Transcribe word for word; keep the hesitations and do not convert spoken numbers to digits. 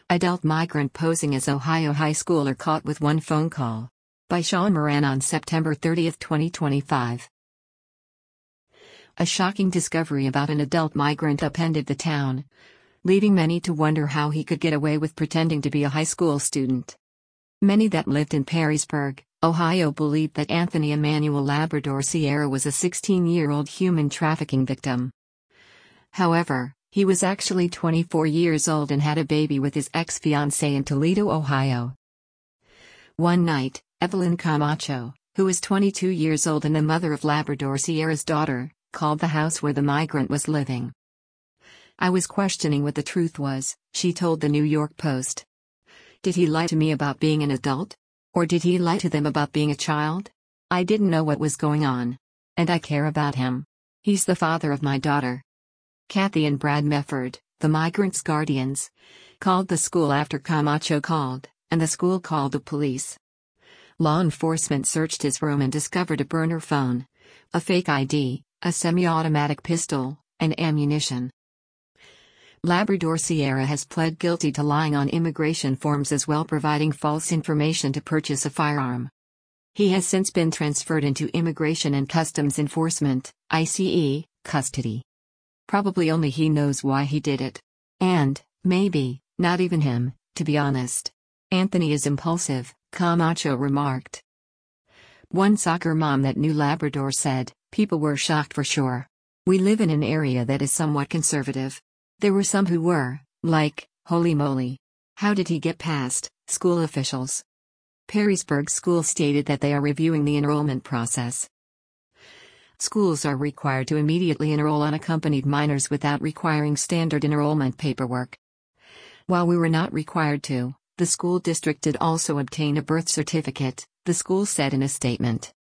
Adult migrant posing as Ohio high schooler caught with one phone call. By Sean Moran on September thirtieth, twenty twenty-five. A shocking discovery about an adult migrant upended the town, leaving many to wonder how he could get away with pretending to be a high school student. Many that lived in Perrysburg, Ohio believed that Anthony Emmanuel Labrador Sierra was a sixteen-year-old human trafficking victim. However, he was actually twenty-four years old and had a baby with his ex-fiancée in Toledo, Ohio. One night, Evelyn Camacho, who was twenty-two years old and the mother of Labrador Sierra's daughter, called the house where the migrant was living. "I was questioning what the truth was," she told the New York Post. "Did he lie to me about being an adult? Or did he lie to them about being a child? I didn't know what was going on. And I care about him. He's the father of my daughter." Kathy and Brad Mefford, the migrants' guardians, called the school after Camacho called, and the school called the police. Law enforcement searched his room and discovered a burner phone, a fake I D, a semi-automatic pistol, and ammunition. Labrador Sierra has pled guilty to lying on immigration forms as well, providing false information to purchase a firearm. He has since been transferred into Immigration and Customs Enforcement, I C E, custody. Probably only he knows why he did it. And, maybe, not even him, to be honest. "Anthony is impulsive," Camacho remarked. One soccer mom that knew Labrador said, "People were shocked for sure. We live in an area that is somewhat conservative. There were some who were, like, holy moly. How did he get past school officials?" Perrysburg School stated that they are reviewing the enrollment process. Schools are required to immediately enroll unaccompanied minors without requiring standard enrollment paperwork. While we were not required to, the school district did also obtain a birth certificate, the school said in a statement.